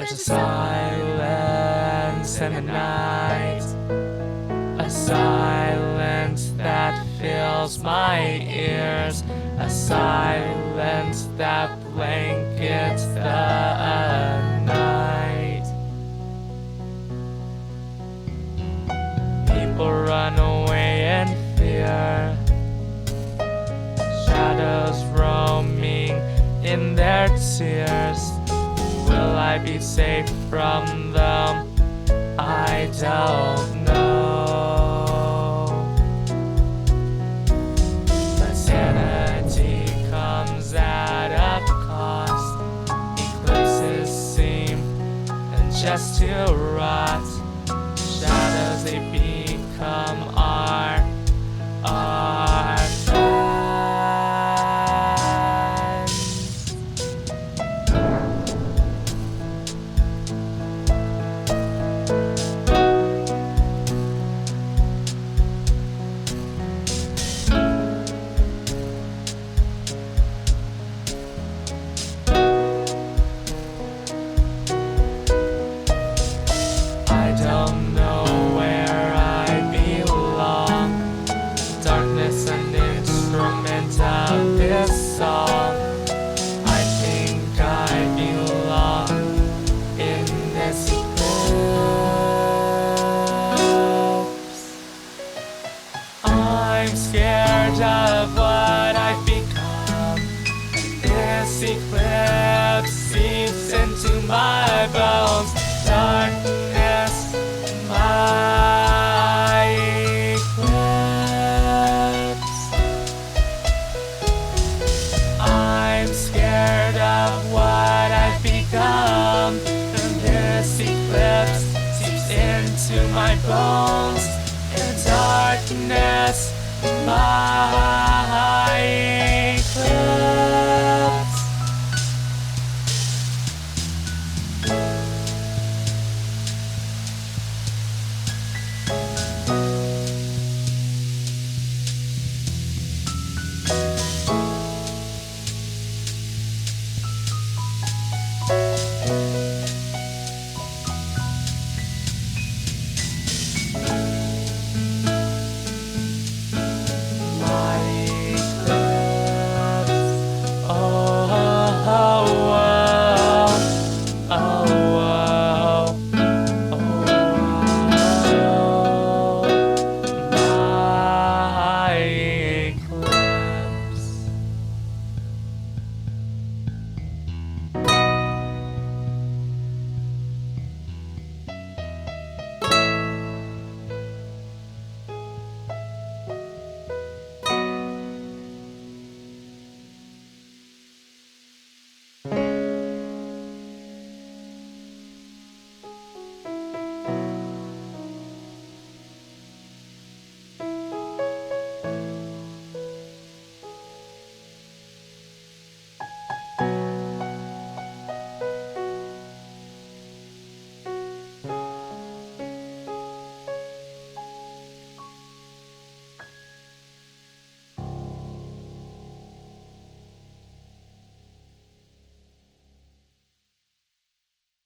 There's a silence in the night, a silence that fills my ears, a silence that blankets the night. People run away in fear, shadows roaming in their tears. Will I be safe from them? I don't know. But sanity comes at a cost. Eclipses seem just to rot. Shadows, they become our friends. I don't know where I belong. Darkness, an instrument of this song. I think I belong in this eclipse. I'm scared of what I've become. This eclipse seeps into my bones. Darkness, my eclipse. I'm scared of what I've become, and this eclipse seeps into my bones. And darkness, my